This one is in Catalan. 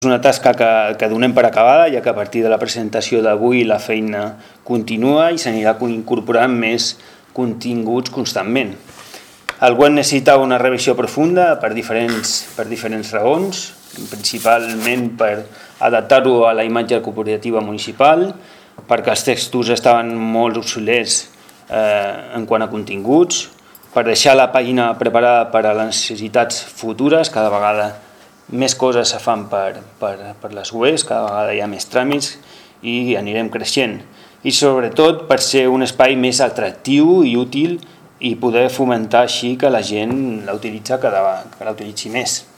És una tasca que donem per acabada, ja que a partir de la presentació d'avui la feina continua i s'anirà incorporant més continguts constantment. El web necessita una revisió profunda per diferents raons, principalment per adaptar-ho a la imatge corporativa municipal, perquè els textos estaven molt obsolets en quant a continguts, per deixar la pàgina preparada per a les necessitats futures. Cada vegada més coses se fan per les webs, cada vegada hi ha més tràmits i anirem creixent. I sobretot per ser un espai més atractiu i útil i poder fomentar així que la gent la utilitzi més.